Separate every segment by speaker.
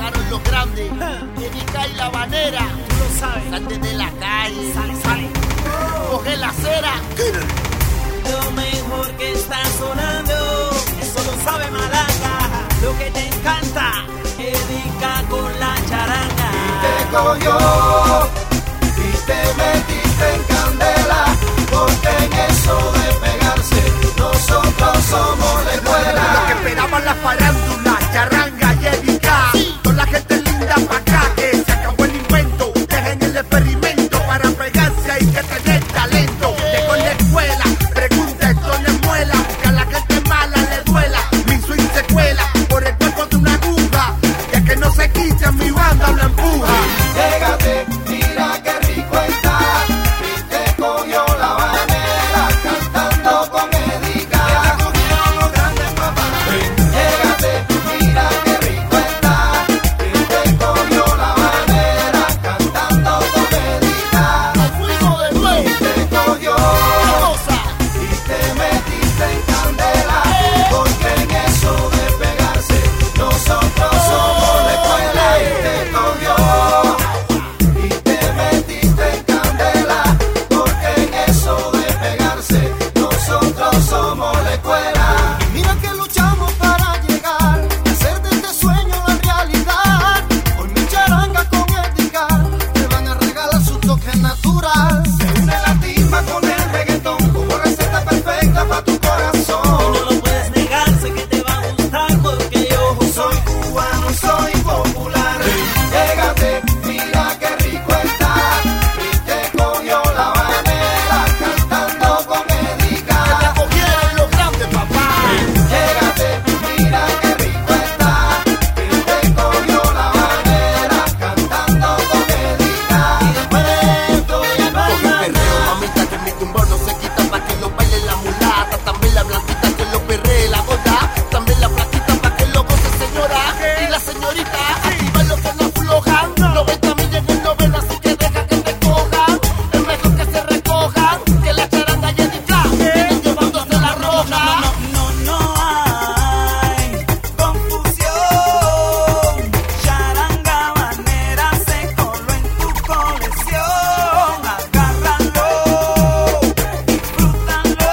Speaker 1: llegaron los grandes. Erika y la Habanera.
Speaker 2: Tú lo sabes.
Speaker 1: Salte de la calle.
Speaker 2: Sale.
Speaker 1: Coge la acera.
Speaker 2: Lo mejor que está sonando, eso lo sabe Malanga. Lo que te encanta, Erika con la charanga.
Speaker 3: Y te cogió y te metiste en candela, porque en eso de pegarse nosotros somos la escuela.
Speaker 1: Lo que esperaban las farándulas, charanga y Erika. Con la gente linda pa' acá, que se acabó el invento. Dejen el experimento, para pegarse hay que tener talento. Llegó en la escuela, pregunta, esto no es muela, que a la gente mala le duela. Mi swing se cuela por el cuerpo de una aguja, y es que no se quita, mi banda la empuja.
Speaker 3: Llégate, mira qué rico está, y te cogió la Habanera cantando con Erika. Te cogieron los grandes papás. Llégate, mira qué rico está, y te cogió la Habanera cantando con Erika.
Speaker 1: Nos fuimos de nuevo.
Speaker 3: Y te cogió y te metiste en candela, porque en eso de pegarse nosotros somos la escuela. Y te cogió y te metiste en candela, porque en eso de pegarse nosotros somos la escuela. Mira que luchamos para llegar, hacer de este sueño la realidad. Hoy mi charanga con Erika te van a regalar su toque natural. Se une la timba con el reggaetón como receta perfecta para tu corazón.
Speaker 2: No lo puedes negar, sé que te va a gustar porque yo
Speaker 3: Soy cubano, soy popular. Llégate, mira qué rico está, y te cogió la Habanera cantando con Erika.
Speaker 1: Te cogieron los grandes, papá.
Speaker 3: Llégate, mira qué rico está, y te cogió la Habanera cantando con Erika.
Speaker 2: y después de esto ya no hay
Speaker 1: Con el
Speaker 2: más
Speaker 1: perreo,
Speaker 2: nada.
Speaker 1: mamita, que mi tumbao no se quita, pa' que lo baile la mulata. También la blanquita que lo perree la gorda. También la flaquita pa' que lo goce, señora. Y la señorita, activa lo que no aflojan. 90 millas en el noveno, así que deja que te cojan. Es mejor que se recojan, que la charanga y Erika vienen llevándose la roja.
Speaker 2: No hay confusión. Charanga Habanera se coló en tu colección. Agárralo, disfrútalo.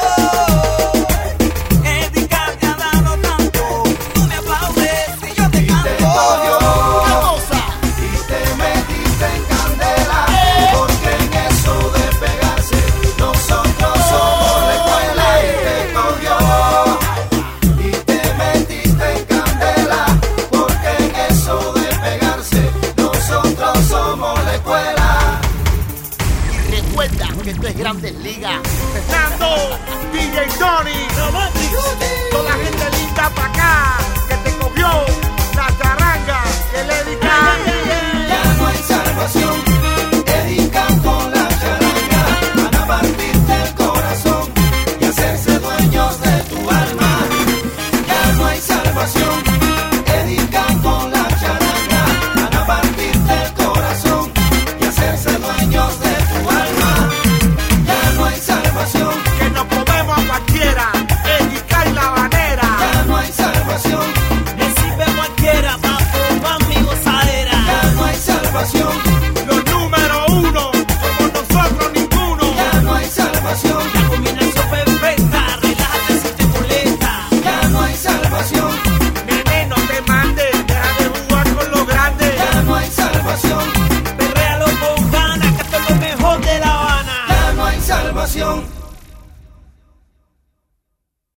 Speaker 2: Erika te ha dado tanto, tú me aplaudes y yo te
Speaker 3: Y te
Speaker 2: canto.
Speaker 3: cogió
Speaker 1: ¡Qué cosa!
Speaker 3: y te metiste en candela, porque en eso de pegarse nosotros somos la escuela. Y te cogió y te metiste en candela, porque en eso de pegarse nosotros somos la escuela.
Speaker 1: Y recuerda que esto es Grandes Ligas. Fernando, DJ Tony, toda la gente linda pa' acá, que te cogió la charanga, que le dedican.
Speaker 3: Ya no hay salvación, Erika con la charanga van a partirte el corazón y hacerse dueños de tu alma. Ya no hay salvación, Erika con la charanga van a partirte el corazón y hacerse dueños de tu alma. Ya no hay salvación,
Speaker 1: Que nos comemos a cualquiera, Erika y la Habanera.
Speaker 3: ya no hay salvación,
Speaker 2: Recibe cualquiera, papo, amigo, sadera.
Speaker 3: ya no hay salvación,
Speaker 1: Los número uno, somos nosotros ninguno.
Speaker 3: ya no hay salvación,
Speaker 2: La combinación perfecta, relájate si te molesta.
Speaker 3: ya no hay salvación,
Speaker 1: Nene, no te mandes, deja de jugar con los grandes.
Speaker 3: ya no hay salvación.
Speaker 2: Perréalo con ganas, que esto es lo mejor de La Habana.
Speaker 3: Ya no hay salvación.